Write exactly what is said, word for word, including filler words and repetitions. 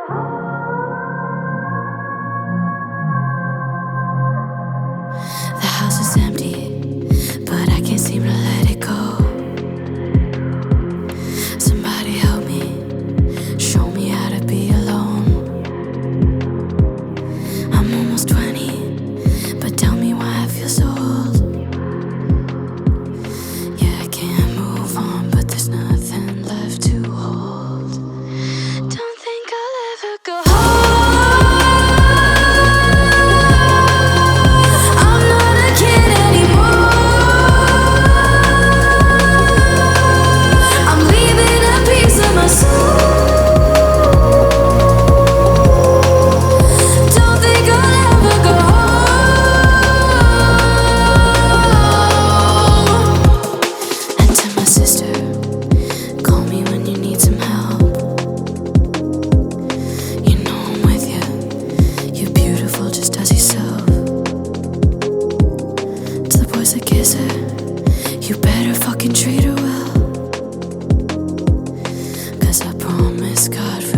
The house is empty, but I can't seem to let it go. Somebody help me, show me how to be alone. I'm almost twenty, but tell me why I feel so old. Yeah, I can't move on, but there's nothing left to hold. Don't think I'll ever go home. A kisser, you better fucking treat her well, 'cause I promise God